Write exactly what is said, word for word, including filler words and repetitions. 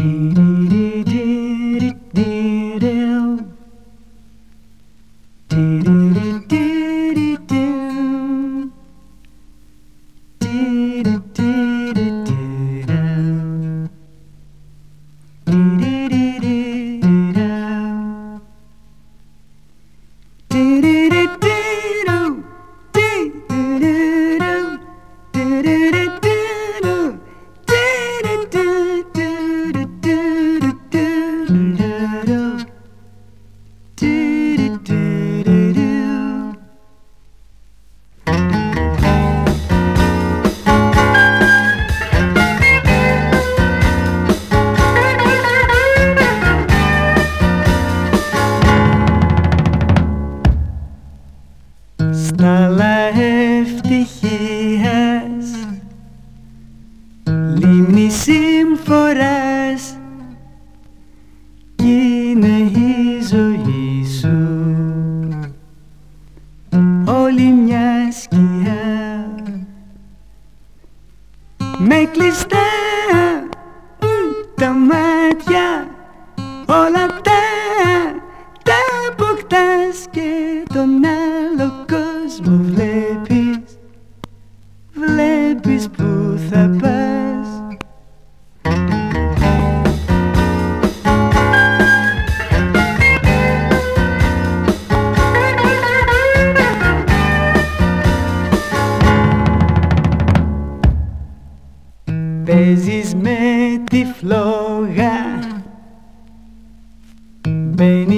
Στάλα ευτυχίας, λίμνη συμφοράς, κι είναι η ζωή σου όλη μια σκιά, με κλειστά τα μάτια όλα τα τα αποκτάς και τον άλλο κόσμο βλέπεις, βλέπεις που θα πας. Παίζεις με τη φλόγα, μπαίνει